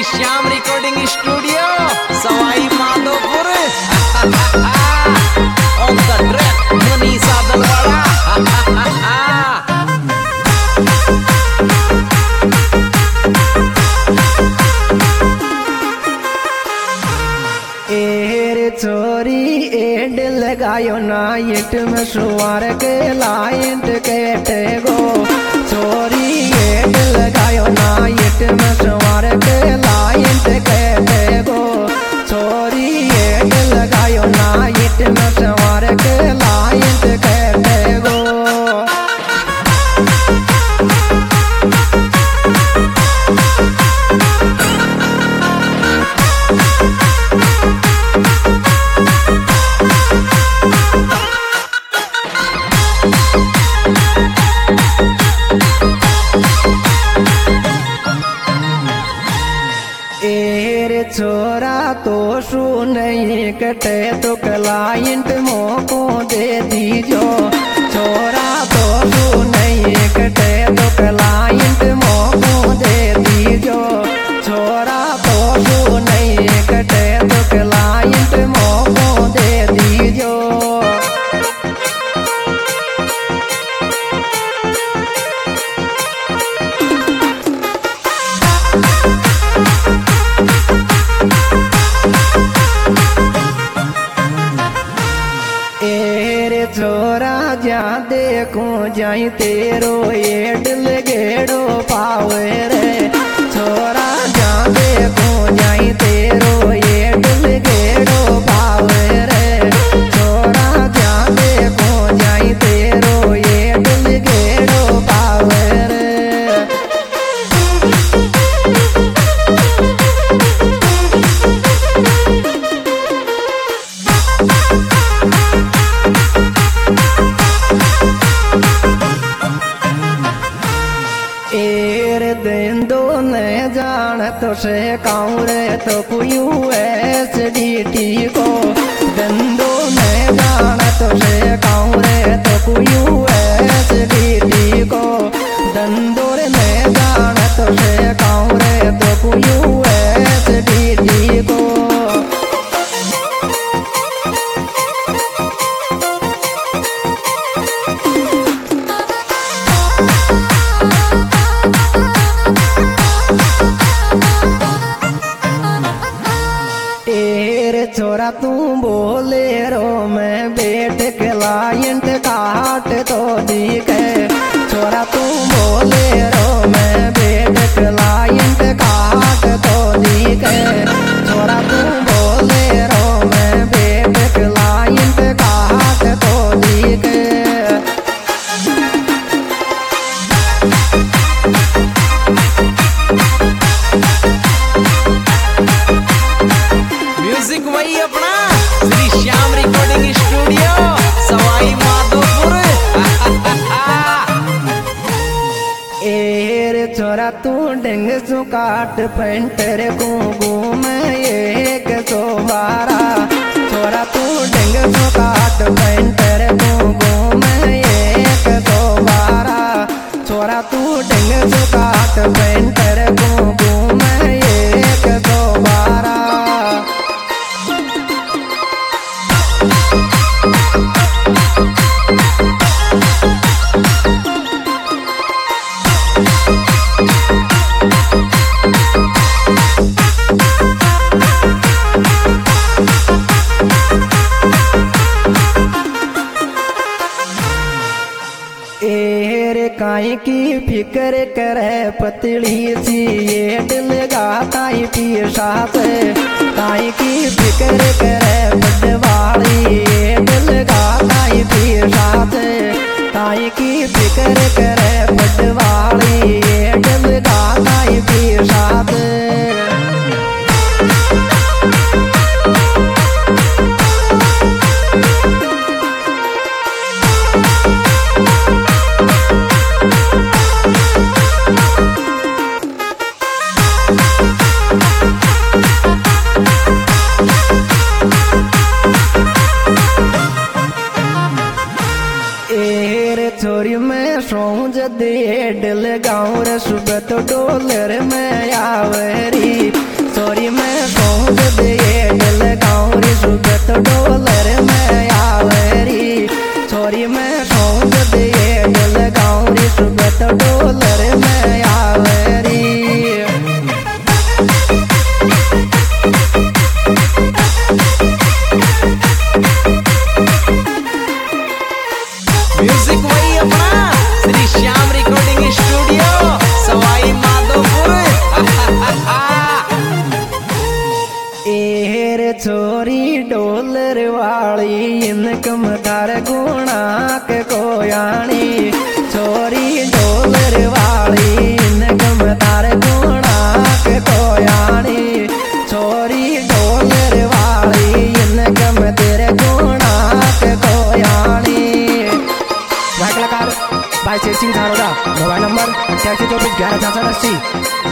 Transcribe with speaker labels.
Speaker 1: Shyam recording studio Sawai Madhopur on the track Manisha Dalwara.
Speaker 2: छोरी एड लगायो नाइट में सुवार के लाइट केटे गो। छोरी एड लगायो नाइट में सुवार के लाइट केटे गो। छोरी एड लगायो नाइट में सुवार के लाइट केटे गो। छोरा तो सु नहीं कटे तो क्लाइंट मोको दे दीजो। छोरा तो सु नहीं कटे तो क्लाइंट मोको दे दीजो। छोरा तो सु नहीं कटे तो क्लाइंट मोको दे दीजो। छोरा जा देखो जाई तेरो एड लगेड़ो पावे रे। छोरा जा देखो जाई तेरो एड लगेड़ो पावे रे। छोरा जा देखो जाई तेरो एड लगेड़ो पावे रे। तो से काउरे तो कुयू एसडीटी को दंदो में जान तो से काउरे तो कुयू एसडीटी को दंदोर में जान तो से काउरे तो कुयू एसडीटी को। छोरा तू बोले रो मैं बैठ क्लाइंट काट तो दिखे। छोरा तू बोले रो मैं बैठ क्लाइंट काट तो दिखे। छोरा तू बोले रो मैं बैठ क्लाइंट काट तो दिखे।
Speaker 1: म्यूजिक वही अपना श्री श्याम रिकॉर्डिंग स्टूडियो सवाई माधोपुर।
Speaker 2: छोरा तू डेंग सु काट पेंटर को घूम एक सो बारा। छोरा तू डेंग सु काट पेंटर को घूम एक सो बारा। छोरा तू डेंग सु काट पेंटर को घूम एक सो बारा। काई की फिक्र करे पतली सी एड लगाताई पीसात। काई की फिक्र करे बड़वाली एड लगाताई पीसात। काई की फिक्र करे बड़वाली एड लगाताई पीसात। छोरी में सोच दे डल गाँव रे सुबह तो डोलर में आवरी। छोरी मैं सौंग दे डल गाँव री सुबत डोलर में आवेरी छोरी मैं सौंग दे डल गाँव री सुबत डोलर में आवेरी
Speaker 1: म्यूजिक वही अपना श्री श्याम रिकॉर्डिंग स्टूडियो सवाई माधोपुर।
Speaker 2: एहर छोरी डोलर वाली इनकम थार गुणा के कोयाणी छोरी डोलर वाली इनकम थार गुणा के कोयाणी छोरी डोलर वाली इनकम तेरे गुणा के कोयाणी। भाई कलाकार भाई चेसिंग थारोदा मोबाइल नंबर 8824 11 6680।